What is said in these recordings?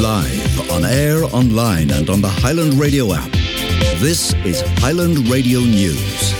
Live, on air, online and on the Highland Radio app. This is Highland Radio News.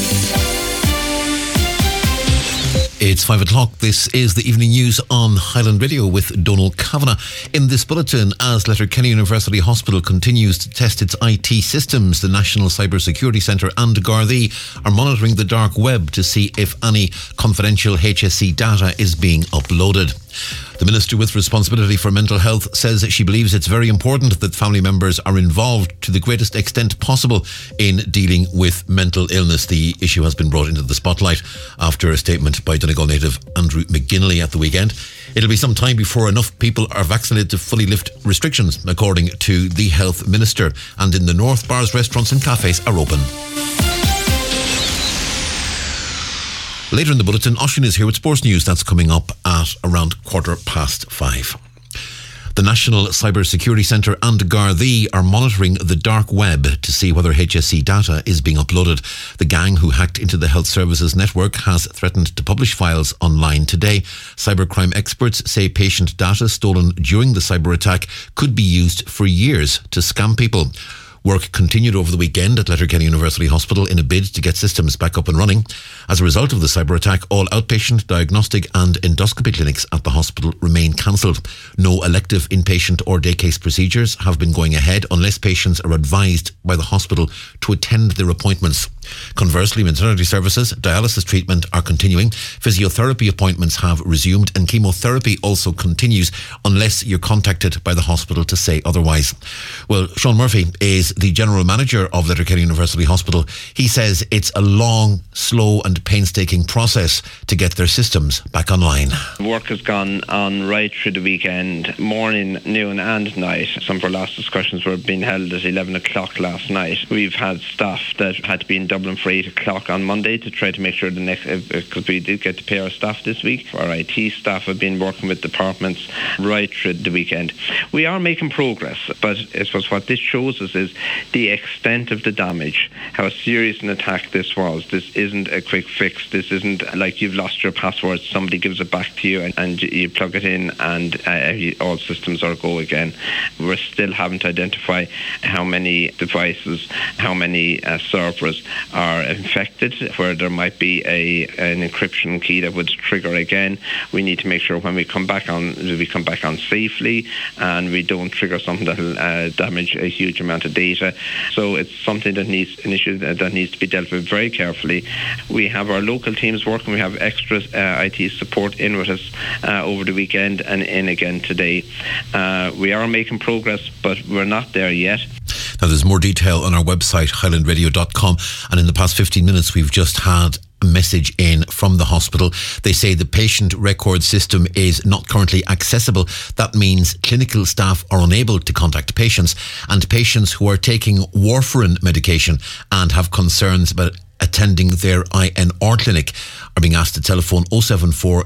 It's 5 o'clock. This is the evening news on Highland Radio with Donal Kavanagh. In this bulletin, as Letterkenny University Hospital continues to test its IT systems, the National Cyber Security Centre and Gardaí are monitoring the dark web to see if any confidential HSE data is being uploaded. The Minister with responsibility for mental health says she believes it's very important that family members are involved to the greatest extent possible in dealing with mental illness. The issue has been brought into the spotlight after a statement by Donegal native Andrew McGinley at the weekend. It'll be some time before enough people are vaccinated to fully lift restrictions, according to the Health Minister. And in the north, bars, restaurants and cafes are open. Later in the bulletin, Oisín is here with sports news. That's coming up at around 5:15. The National Cyber Security Centre and Gardaí are monitoring the dark web to see whether HSE data is being uploaded. The gang who hacked into the Health Services Network has threatened to publish files online today. Cybercrime experts say patient data stolen during the cyber attack could be used for years to scam people. Work continued over the weekend at Letterkenny University Hospital in a bid to get systems back up and running. As a result of the cyber attack, all outpatient, diagnostic and endoscopy clinics at the hospital remain cancelled. No elective inpatient or day case procedures have been going ahead unless patients are advised by the hospital to attend their appointments. Conversely, maternity services, dialysis treatment are continuing. Physiotherapy appointments have resumed and chemotherapy also continues unless you're contacted by the hospital to say otherwise. Well, Sean Murphy is the General Manager of Letterkenny University Hospital. He says it's a long, slow and painstaking process to get their systems back online. Work has gone on right through the weekend, morning, noon and night. Some of our last discussions were being held at 11 o'clock last night. We've had staff that had to be in Dublin for 8 o'clock on Monday to try to make sure the next, because we did get to pay our staff this week. Our IT staff have been working with departments right through the weekend. We are making progress, but I suppose what this shows us is the extent of the damage, how serious an attack this was. This isn't a quick fix. This isn't like you've lost your password, somebody gives it back to you and you plug it in and all systems are go again. We're still having to identify how many devices, how many servers are infected, where there might be an encryption key that would trigger again. We need to make sure when we come back on safely and we don't trigger something that will damage a huge amount of data. So it's something an issue that needs to be dealt with very carefully. We have our local teams working. We have extra IT support in with us over the weekend and in again today. We are making progress, but we're not there yet. Now, there's more detail on our website, highlandradio.com, and in the past 15 minutes we've just had a message in from the hospital. They say the patient record system is not currently accessible. That means clinical staff are unable to contact patients, and patients who are taking warfarin medication and have concerns about attending their INR clinic are being asked to telephone 074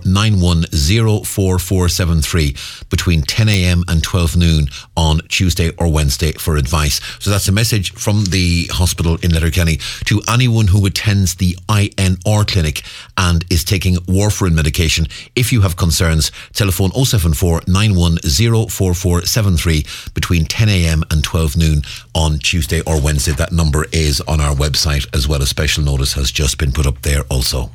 910 4473 between 10 a.m. and 12 noon on Tuesday or Wednesday for advice. So that's a message from the hospital in Letterkenny to anyone who attends the INR clinic and is taking warfarin medication. If you have concerns, telephone 074 910 4473 between 10 a.m. and 12 noon on Tuesday or Wednesday. That number is on our website as well. A special notice has just been put up there also.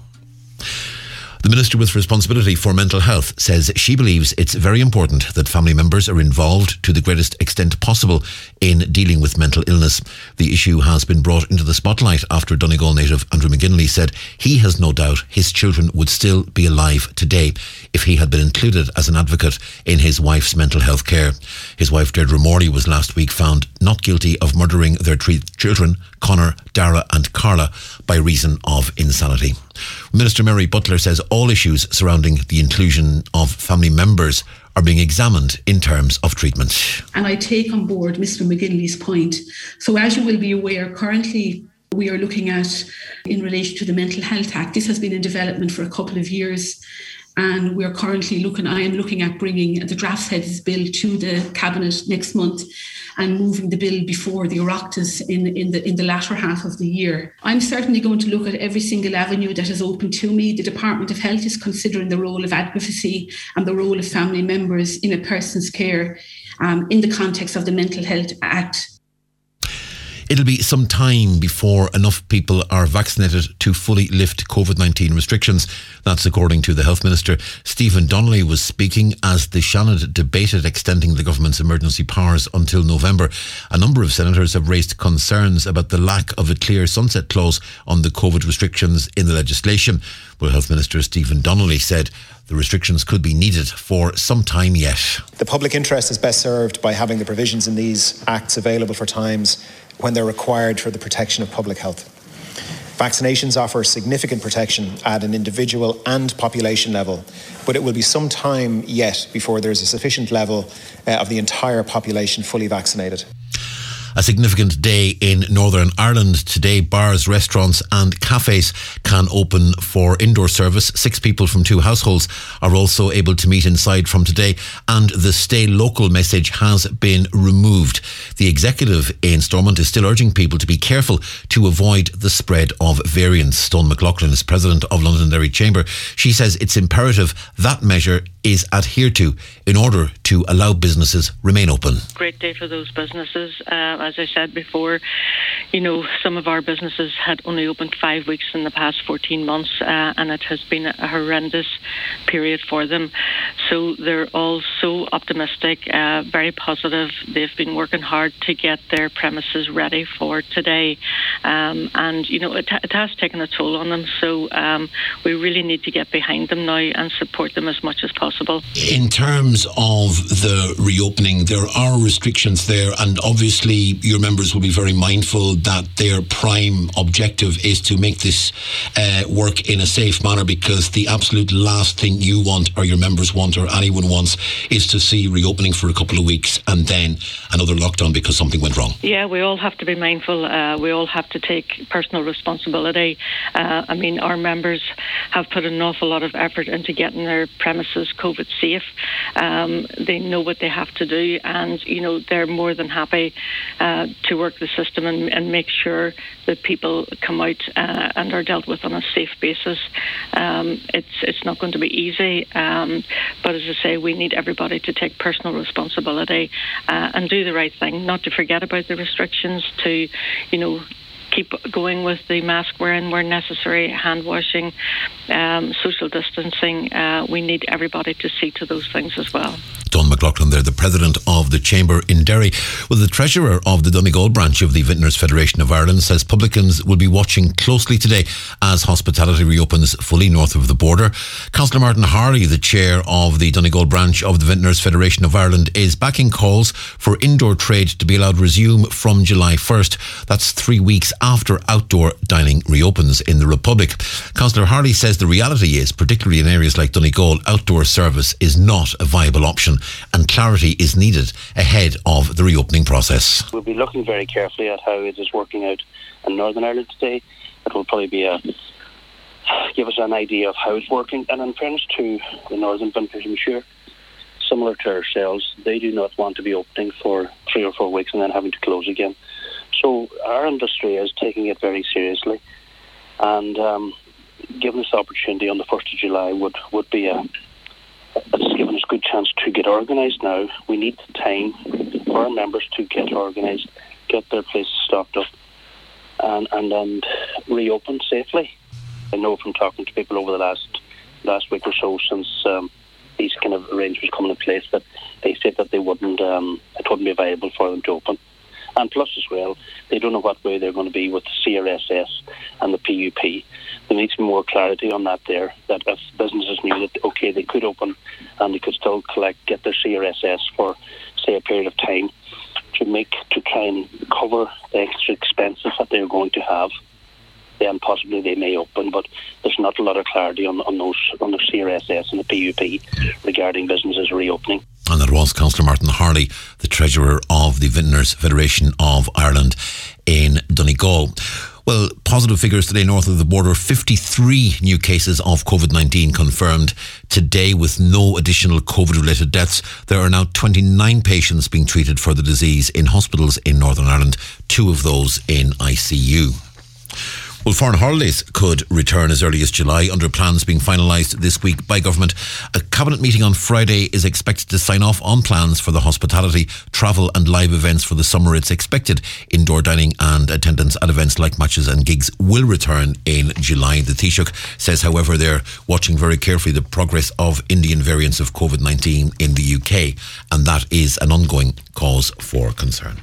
The Minister with responsibility for mental health says she believes it's very important that family members are involved to the greatest extent possible in dealing with mental illness. The issue has been brought into the spotlight after Donegal native Andrew McGinley said he has no doubt his children would still be alive today if he had been included as an advocate in his wife's mental health care. His wife Deirdre Morley was last week found not guilty of murdering their 3 children, Conor, Dara and Carla, by reason of insanity. Minister Mary Butler says all issues surrounding the inclusion of family members are being examined in terms of treatment. And I take on board Mr. McGinley's point. So as you will be aware, currently we are looking at, in relation to the Mental Health Act, this has been in development for a couple of years. And we're currently I am looking at bringing the draft heads bill to the Cabinet next month. and moving the bill before the Oireachtas in the latter half of the year. I'm certainly going to look at every single avenue that is open to me. The Department of Health is considering the role of advocacy and the role of family members in a person's care in the context of the Mental Health Act. It'll be some time before enough people are vaccinated to fully lift COVID-19 restrictions. That's according to the Health Minister. Stephen Donnelly was speaking as the Seanad debated extending the government's emergency powers until November. A number of senators have raised concerns about the lack of a clear sunset clause on the COVID restrictions in the legislation. Well, Health Minister Stephen Donnelly said the restrictions could be needed for some time yet. The public interest is best served by having the provisions in these acts available for times when they're required for the protection of public health. Vaccinations offer significant protection at an individual and population level, but it will be some time yet before there's a sufficient level of the entire population fully vaccinated. A significant day in Northern Ireland. Today, bars, restaurants and cafes can open for indoor service. 6 people from 2 households are also able to meet inside from today, and the stay local message has been removed. The executive in Stormont is still urging people to be careful to avoid the spread of variants. Dawn McLaughlin is president of Londonderry Chamber. She says it's imperative that measure is adhered to in order to allow businesses remain open. Great day for those businesses. As I said before, some of our businesses had only opened 5 weeks in the past 14 months, and it has been a horrendous period for them. So they're all so optimistic, very positive. They've been working hard to get their premises ready for today. It has taken a toll on them. So we really need to get behind them now and support them as much as possible. In terms of the reopening, there are restrictions there, and obviously your members will be very mindful that their prime objective is to make this work in a safe manner, because the absolute last thing you want, or your members want, or anyone wants, is to see reopening for a couple of weeks and then another lockdown because something went wrong. Yeah, we all have to be mindful. We all have to take personal responsibility. Our members have put an awful lot of effort into getting their premises COVID safe. They know what they have to do, and they're more than happy to work the system and make sure that people come out and are dealt with on a safe basis. It's not going to be easy, but as I say, we need everybody to take personal responsibility and do the right thing, not to forget about the restrictions, to keep going with the mask wearing where necessary, hand washing, social distancing. We need everybody to see to those things as well. Dawn McLaughlin there, the president of the Chamber in Derry. Well, the treasurer of the Donegal branch of the Vintners Federation of Ireland says publicans will be watching closely today as hospitality reopens fully north of the border. Councillor Martin Harley, the chair of the Donegal branch of the Vintners Federation of Ireland, is backing calls for indoor trade to be allowed to resume from July 1st. That's 3 weeks after outdoor dining reopens in the Republic. Councillor Harley says the reality is, particularly in areas like Donegal, outdoor service is not a viable option, and clarity is needed ahead of the reopening process. We'll be looking very carefully at how it is working out in Northern Ireland today. It will probably be give us an idea of how it's working. And in fairness to the Northern Vintners, I'm sure, similar to ourselves, they do not want to be opening for 3 or 4 weeks and then having to close again. So our industry is taking it very seriously, and giving us the opportunity on the 1st of July would be it's given us a good chance to get organised now. We need time for our members to get organised, get their places stocked up, and reopen safely. I know from talking to people over the last week or so since these kind of arrangements coming in place that they said that it wouldn't be viable for them to open. And plus as well, they don't know what way they're going to be with the CRSS and the PUP. There needs to be more clarity on that there, that if businesses knew that, okay, they could open and they could still get their CRSS for, say, a period of time to try and cover the extra expenses that they're going to have, then possibly they may open. But there's not a lot of clarity on the CRSS and the PUP regarding businesses reopening. And that was Councillor Martin Harley, the Treasurer of the Vintners Federation of Ireland in Donegal. Well, positive figures today north of the border. 53 new cases of COVID-19 confirmed today with no additional COVID-related deaths. There are now 29 patients being treated for the disease in hospitals in Northern Ireland, 2 of those in ICU. Well, foreign holidays could return as early as July under plans being finalised this week by government. A cabinet meeting on Friday is expected to sign off on plans for the hospitality, travel and live events for the summer. It's expected indoor dining and attendance at events like matches and gigs will return in July. The Taoiseach says, however, they're watching very carefully the progress of Indian variants of COVID-19 in the UK, and that is an ongoing cause for concern.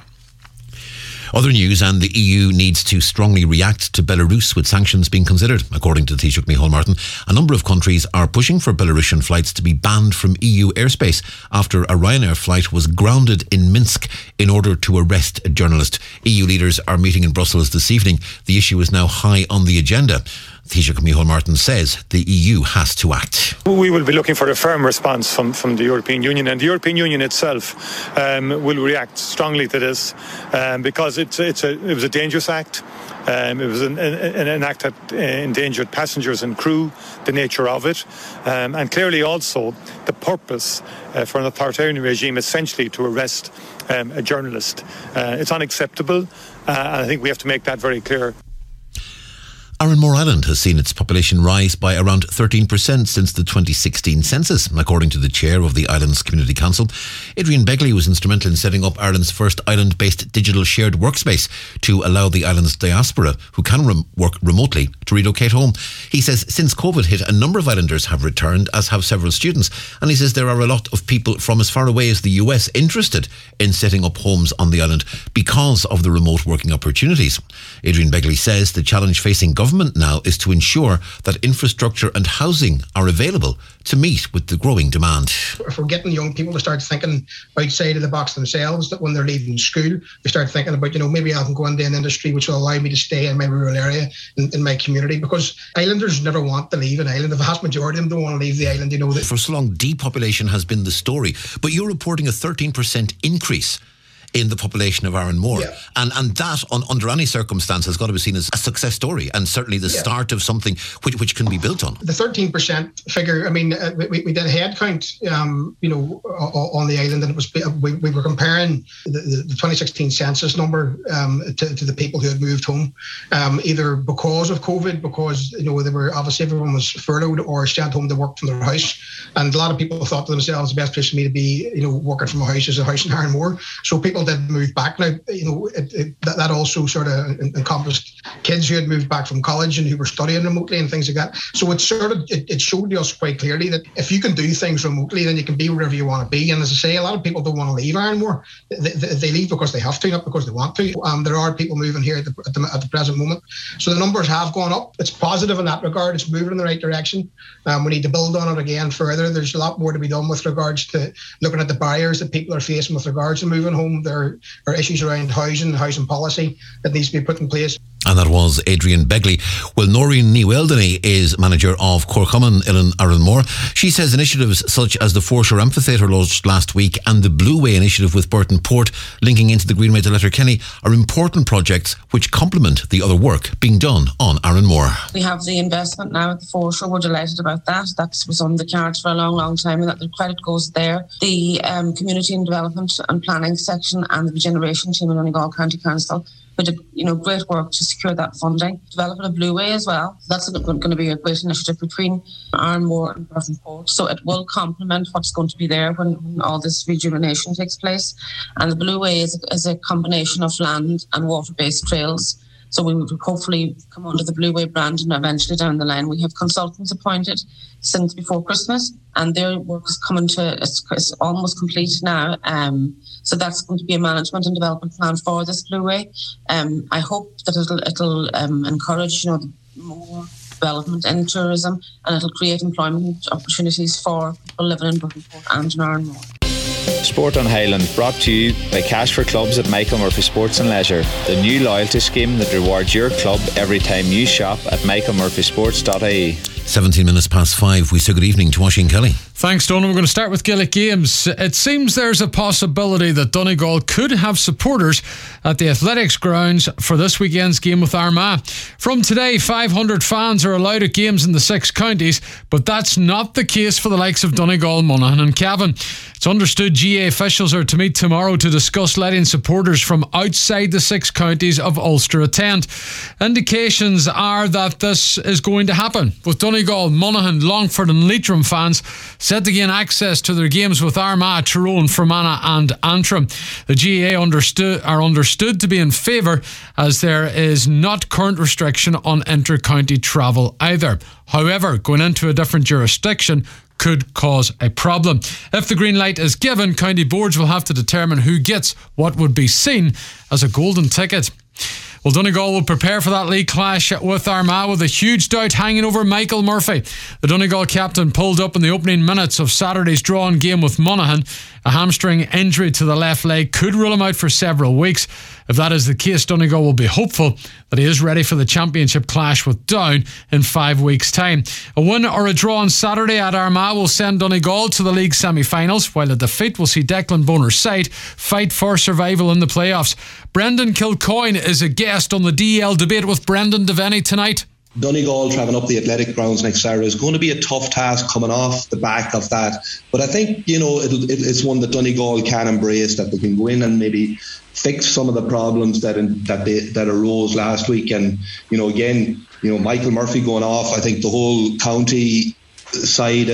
Other news, and the EU needs to strongly react to Belarus with sanctions being considered. According to Taoiseach Micheál Martin, a number of countries are pushing for Belarusian flights to be banned from EU airspace after a Ryanair flight was grounded in Minsk in order to arrest a journalist. EU leaders are meeting in Brussels this evening. The issue is now high on the agenda. Taoiseach Micheál Martin says the EU has to act. We will be looking for a firm response from the European Union, and the European Union itself will react strongly to this because it was a dangerous act. It was an act that endangered passengers and crew, the nature of it, and clearly also the purpose for an authoritarian regime essentially to arrest a journalist. It's unacceptable, and I think we have to make that very clear. Arranmore Island has seen its population rise by around 13% since the 2016 census, according to the chair of the island's Community Council. Adrian Begley was instrumental in setting up Ireland's first island-based digital shared workspace to allow the island's diaspora, who can work remotely, to relocate home. He says since COVID hit, a number of islanders have returned, as have several students, and he says there are a lot of people from as far away as the US interested in setting up homes on the island because of the remote working opportunities. Adrian Begley says the challenge facing government now is to ensure that infrastructure and housing are available to meet with the growing demand. If we're getting young people to start thinking outside of the box themselves, that when they're leaving school, they start thinking about, maybe I can go into an industry which will allow me to stay in my rural area, in my community, because islanders never want to leave an island. The vast majority of them don't want to leave the island. For so long, depopulation has been the story, but you're reporting a 13% increase in the population of Arranmore. Yeah. And that, under any circumstance, has got to be seen as a success story, and certainly the start of something which can be built on. The 13% figure, we did a head count, on the island, and it was we were comparing the 2016 census number to the people who had moved home, either because of COVID, because they were obviously everyone was furloughed or sent home to work from their house, and a lot of people thought to themselves, the best place for me to be, working from a house is a house in Arranmore. So people did move back. Now, that also sort of encompassed kids who had moved back from college and who were studying remotely and things like that. So it showed us quite clearly that if you can do things remotely, then you can be wherever you want to be. And as I say, a lot of people don't want to leave Arranmore. They leave because they have to, not because they want to. There are people moving here at the present moment. So the numbers have gone up. It's positive in that regard. It's moving in the right direction. We need to build on it again further. There's a lot more to be done with regards to looking at the barriers that people are facing with regards to moving home. There are issues around housing policy that needs to be put in place. And that was Adrian Begley. Well, Noreen Niweldany is manager of Corcommon in Arranmore. She says initiatives such as the Foreshore Amphitheatre launched last week and the Blue Way initiative with Burton Port linking into the Greenway to Letterkenny are important projects which complement the other work being done on Arranmore. We have the investment now at the Foreshore. We're delighted about that. That was on the cards for a long, long time, and that the credit goes there. The Community and Development and Planning section and the Regeneration team in Donegal County Council did great work to secure that funding. Developing a Blue Way as well. That's going to be a great initiative between Arranmore and Burton Port. So it will complement what's going to be there when all this rejuvenation takes place. And the Blue Way is a combination of land and water-based trails. So we would hopefully come under the Blue Way brand, and eventually down the line we have consultants appointed since before Christmas, and their work is coming to it's almost complete now. So that's going to be a management and development plan for this Blue Way. I hope that it'll encourage more development in tourism, and it'll create employment opportunities for people living in Burton Port and in Arranmore. Sport on Highland, brought to you by Cash for Clubs at Michael Murphy Sports and Leisure, the new loyalty scheme that rewards your club every time you shop at michaelmurphysports.ie. 17 minutes past 5. We say good evening to Oisín Kelly. Thanks, Donald. We're going to start with Gaelic Games. It seems there's a possibility that Donegal could have supporters at the Athletics grounds for this weekend's game with Armagh. From today, 500 fans are allowed at games in the 6 counties, but that's not the case for the likes of Donegal, Monaghan and Cavan. It's understood GA officials are to meet tomorrow to discuss letting supporters from outside the 6 counties of Ulster attend. Indications are that this is going to happen, with Donegal, Monaghan, Longford and Leitrim fans set to gain access to their games with Armagh, Tyrone, Fermanagh and Antrim. The GAA are understood to be in favour, as there is not current restriction on inter-county travel either. However, going into a different jurisdiction could cause a problem. If the green light is given, county boards will have to determine who gets what would be seen as a golden ticket. Well, Donegal will prepare for that league clash with Armagh with a huge doubt hanging over Michael Murphy. The Donegal captain pulled up in the opening minutes of Saturday's drawn game with Monaghan. A hamstring injury to the left leg could rule him out for several weeks. If that is the case, Donegal will be hopeful that he is ready for the championship clash with Down in 5 weeks' time. A win or a draw on Saturday at Armagh will send Donegal to the league semi-finals, while a defeat will see Declan Bonner's side fight for survival in the playoffs. Brendan Kilcoyne is a guest on the DL debate with Brendan Devaney tonight. Donegal travelling up the Athletic grounds next Saturday is going to be a tough task coming off the back of that. But I think, it's one that Donegal can embrace, that they can go in and maybe fix some of the problems that arose last week. And, again, Michael Murphy going off, I think the whole county side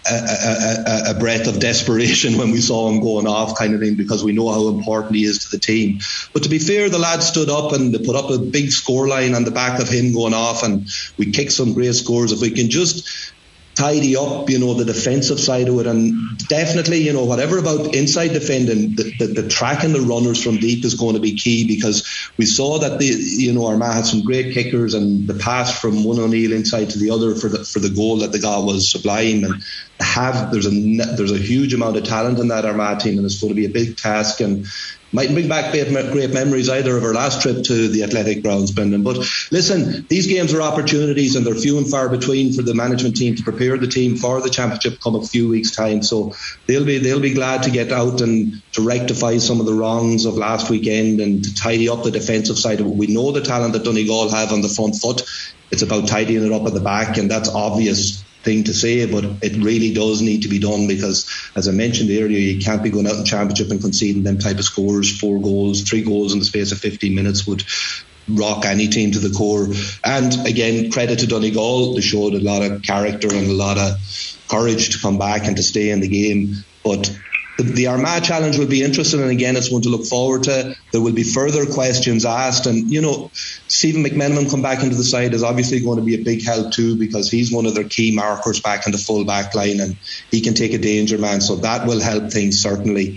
a breath of desperation when we saw him going off, kind of thing, because we know how important he is to the team. But to be fair, the lad stood up and they put up a big scoreline on the back of him going off, and we kicked some great scores. If we can just tidy up, the defensive side of it, and definitely, whatever about inside defending, the tracking the runners from deep is going to be key, because we saw that Armagh had some great kickers, and the pass from one O'Neill inside to the other for the goal that they got was sublime. And there's a huge amount of talent in that Armagh team, and it's going to be a big task, and mightn't bring back great memories either of our last trip to the Athletic grounds, Brendan. But listen, these games are opportunities, and they're few and far between for the management team to prepare the team for the championship come a few weeks' time. So they'll be glad to get out and to rectify some of the wrongs of last weekend and to tidy up the defensive side of it. We know the talent that Donegal have on the front foot. It's about tidying it up at the back, and that's obvious thing to say, but it really does need to be done, because as I mentioned earlier, you can't be going out in championship and conceding them type of scores. 4 goals, 3 goals in the space of 15 minutes would rock any team to the core. And again, credit to Donegal, they showed a lot of character and a lot of courage to come back and to stay in the game. But the Armagh challenge will be interesting, and again, it's one to look forward to. There will be further questions asked, and Stephen McMenamin come back into the side is obviously going to be a big help too, because he's one of their key markers back in the full back line, and he can take a danger man, so that will help things certainly.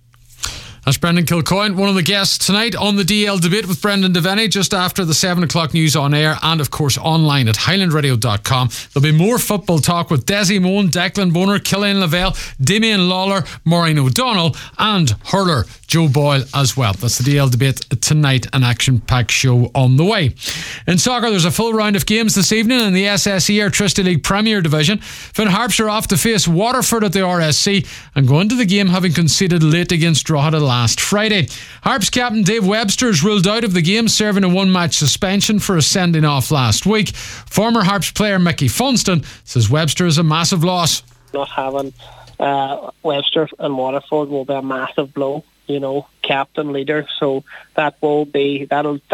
That's Brendan Kilcoyne, one of the guests tonight on the DL debate with Brendan Devaney, just after the 7 o'clock news on air, and of course online at highlandradio.com. There'll be more football talk with Desi Moan, Declan Bonner, Killian Lavelle, Damien Lawler, Maureen O'Donnell and hurler Joe Boyle as well. That's the DL debate tonight, an action-packed show on the way. In soccer, there's a full round of games this evening in the SSE Airtricity League Premier Division. Finn Harps are off to face Waterford at the RSC and go into the game having conceded late against Drogheda last Friday. Harps captain Dave Webster is ruled out of the game, serving a 1-match suspension for a sending off last week. Former Harps player Mickey Funston says Webster is a massive loss. Not having Webster and Waterford will be a massive blow. Captain, leader, so that'll be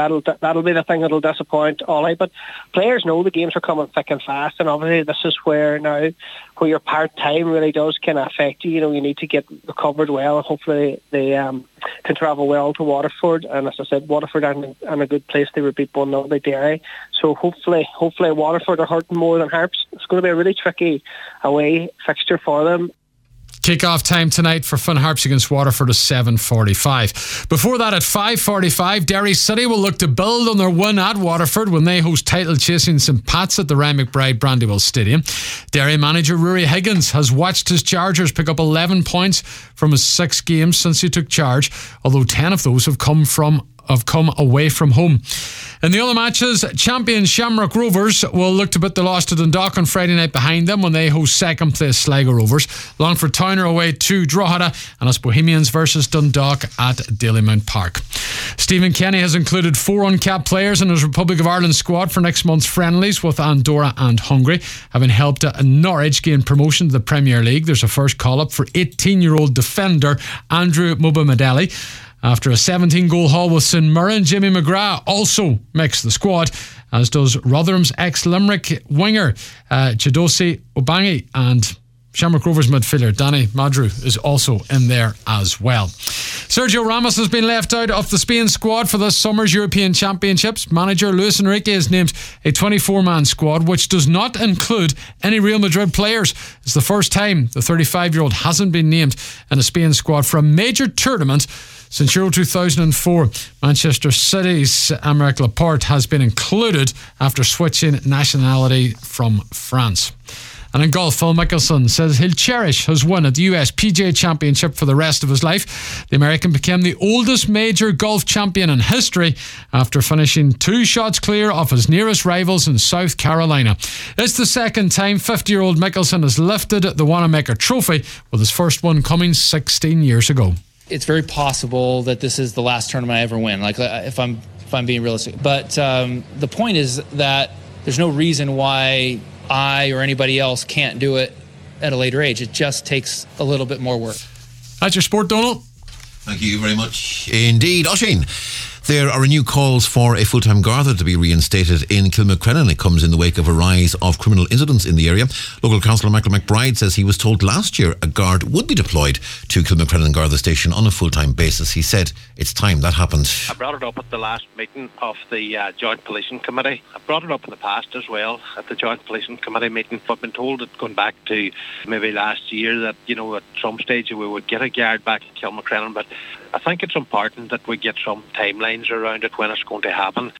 the thing that'll disappoint Ollie. But players know the games are coming thick and fast, and obviously this is where your part time really does kind of affect you. You need to get recovered well, and hopefully they can travel well to Waterford. And as I said, Waterford are in a good place. They were beat 1-0 by Derry, so hopefully Waterford are hurting more than Harps. It's going to be a really tricky away fixture for them. Kick-off time tonight for Finn Harps against Waterford is 7:45. Before that, at 5:45, Derry City will look to build on their win at Waterford when they host title-chasing St Pat's at the Ryan McBride Brandywell Stadium. Derry manager Rory Higgins has watched his Chargers pick up 11 points from his 6 games since he took charge, although 10 of those have come from have come away from home. In the other matches, champion Shamrock Rovers will look to put the loss to Dundalk on Friday night behind them when they host second place Sligo Rovers. Longford Town are away to Drogheda, and it's Bohemians versus Dundalk at Dalymount Park. Stephen Kenny has included 4 uncapped players in his Republic of Ireland squad for next month's friendlies with Andorra and Hungary, having helped Norwich gain promotion to the Premier League. There's a first call-up for 18-year-old defender Andrew Mubamedeli. After a 17-goal haul with St Mirren, Jimmy McGrath also makes the squad, as does Rotherham's ex-Limerick winger Chidozie Obangi, and Shamrock Rovers midfielder Danny Madru is also in there as well. Sergio Ramos has been left out of the Spain squad for this summer's European Championships. Manager Luis Enrique has named a 24-man squad, which does not include any Real Madrid players. It's the first time the 35-year-old hasn't been named in a Spain squad for a major tournament since Euro 2004. Manchester City's Aymeric Laporte has been included after switching nationality from France. And in golf, Phil Mickelson says he'll cherish his win at the US PGA Championship for the rest of his life. The American became the oldest major golf champion in history after finishing 2 shots clear of his nearest rivals in South Carolina. It's the second time 50-year-old Mickelson has lifted the Wanamaker Trophy, with his first one coming 16 years ago. It's very possible that this is the last tournament I ever win, like if I'm being realistic. But the point is that there's no reason why I or anybody else can't do it at a later age. It just takes a little bit more work. That's your sport, Donald. Thank you very much indeed. Oisin, there are renewed calls for a full-time Garda to be reinstated in Kilmacrennan. It comes in the wake of a rise of criminal incidents in the area. Local councillor Michael McBride says he was told last year a guard would be deployed to Kilmacrennan Garda station on a full-time basis. He said it's time that happened. I brought it up at the last meeting of the Joint Policing Committee. I brought it up in the past as well at the Joint Policing Committee meeting. I've been told that going back to maybe last year that, at some stage we would get a guard back at Kilmacrennan, but I think it's important that we get some timelines around it when it's going to happen.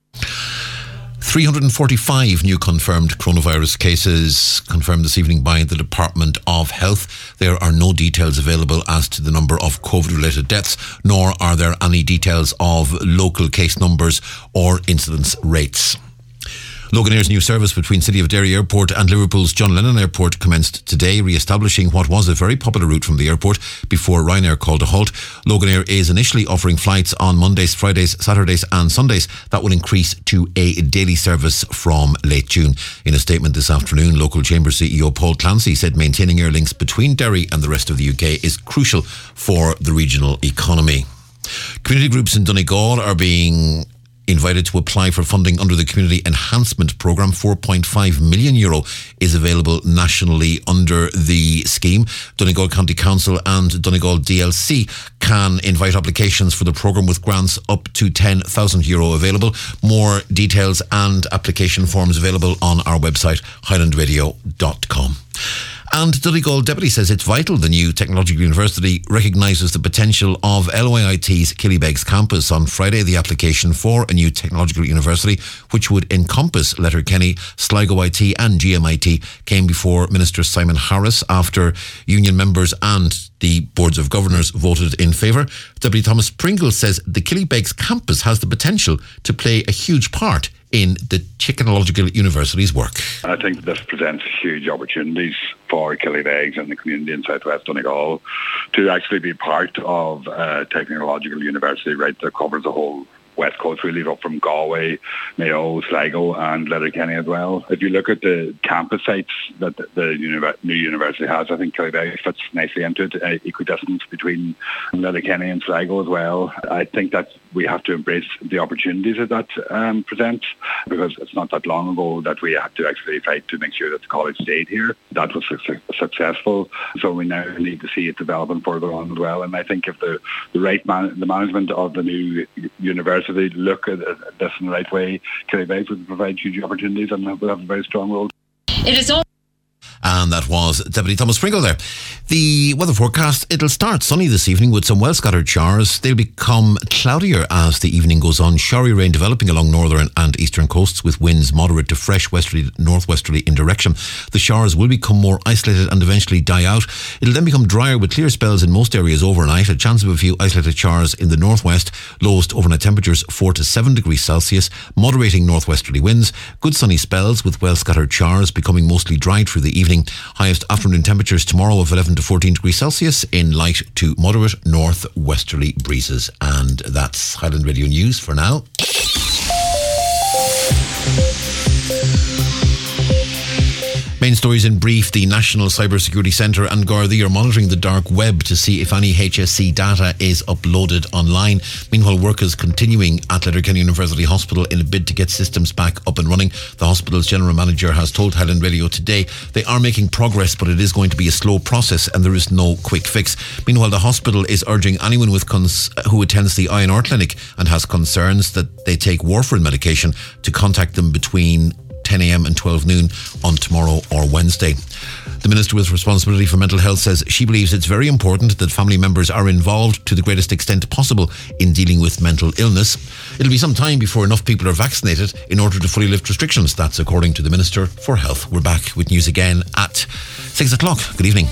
345 new confirmed coronavirus cases confirmed this evening by the Department of Health. There are no details available as to the number of COVID-related deaths, nor are there any details of local case numbers or incidence rates. Loganair's new service between City of Derry Airport and Liverpool's John Lennon Airport commenced today, re-establishing what was a very popular route from the airport before Ryanair called a halt. Loganair is initially offering flights on Mondays, Fridays, Saturdays and Sundays that will increase to a daily service from late June. In a statement this afternoon, local Chamber CEO Paul Clancy said maintaining air links between Derry and the rest of the UK is crucial for the regional economy. Community groups in Donegal are being invited to apply for funding under the Community Enhancement Programme. €4.5 million is available nationally under the scheme. Donegal County Council and Donegal DLC can invite applications for the programme with grants up to €10,000 available. More details and application forms available on our website, highlandradio.com. And Donegal Deputy says it's vital the new technological university recognises the potential of LYIT's Killybegs campus. On Friday, the application for a new technological university, which would encompass Letterkenny, Sligo IT and GMIT, came before Minister Simon Harris after union members and the boards of governors voted in favour. Deputy Thomas Pringle says the Killybegs campus has the potential to play a huge part in the Technological University's work. I think this presents huge opportunities for Killybegs and the community in South West Donegal to actually be part of a technological university, right, that covers the whole West Coast, really, up from Galway, Mayo, Sligo and Letterkenny as well. If you look at the campus sites that the new university has, I think Killybegs fits nicely into it, equidistant between Letterkenny and Sligo as well. I think that we have to embrace the opportunities that presents, because it's not that long ago that we had to actually fight to make sure that the college stayed here. That was successful, so we now need to see it developing further on as well. And I think if the management of the new university look at this in the right way, Killybegs would provide huge opportunities and will have a very strong role. It is all. And that was Deputy Thomas Pringle there. The weather forecast, it'll start sunny this evening with some well-scattered showers. They'll become cloudier as the evening goes on. Showery rain developing along northern and eastern coasts with winds moderate to fresh westerly, northwesterly in direction. The showers will become more isolated and eventually die out. It'll then become drier with clear spells in most areas overnight. A chance of a few isolated showers in the northwest. Lowest overnight temperatures 4 to 7 degrees Celsius. Moderating northwesterly winds. Good sunny spells with well-scattered showers becoming mostly dry through the evening. Highest afternoon temperatures tomorrow of 11 to 14 degrees Celsius in light to moderate northwesterly breezes. And that's Highland Radio News for now. Main stories in brief. The National Cybersecurity Centre and Gardaí are monitoring the dark web to see if any HSC data is uploaded online. Meanwhile, work is continuing at Letterkenny University Hospital in a bid to get systems back up and running. The hospital's general manager has told Highland Radio today they are making progress, but it is going to be a slow process and there is no quick fix. Meanwhile, the hospital is urging anyone with who attends the INR clinic and has concerns that they take warfarin medication to contact them between 10 a.m. and 12 noon on tomorrow or Wednesday. The Minister with responsibility for mental health says she believes it's very important that family members are involved to the greatest extent possible in dealing with mental illness. It'll be some time before enough people are vaccinated in order to fully lift restrictions. That's according to the Minister for Health. We're back with news again at 6 o'clock. Good evening.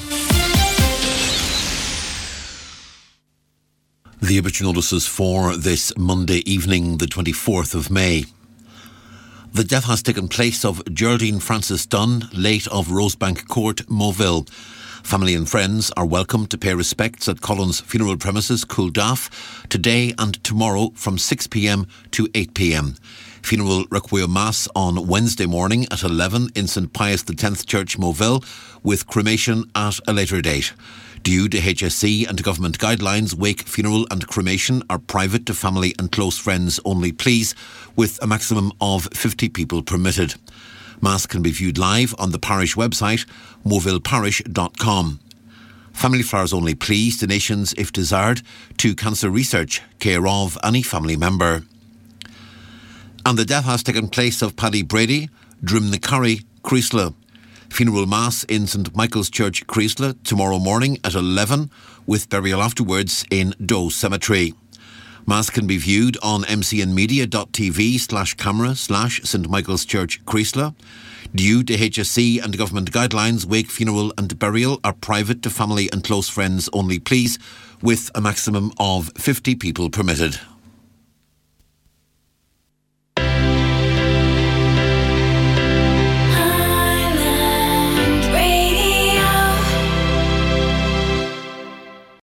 The obituary notices for this Monday evening, the 24th of May. The death has taken place of Geraldine Frances Dunn, late of Rosebank Court, Moville. Family and friends are welcome to pay respects at Collins Funeral Premises, Cooldaff, today and tomorrow from 6 p.m. to 8 p.m. Funeral Requiem Mass on Wednesday morning at 11 in St Pius X Church, Moville, with cremation at a later date. Due to HSC and to government guidelines, wake, funeral and cremation are private to family and close friends only, please, with a maximum of 50 people permitted. Mass can be viewed live on the parish website, movilleparish.com. Family flowers only, please, donations if desired, to cancer research, care of any family member. And the death has taken place of Paddy Brady, Drumnacurry, Creasla. Funeral Mass in St Michael's Church, Creasla, tomorrow morning at 11, with burial afterwards in Doe Cemetery. Mass can be viewed on mcnmedia.tv/camera/St Michael's Church, Creasla. Due to HSC and government guidelines, wake, funeral and burial are private to family and close friends only, please, with a maximum of 50 people permitted.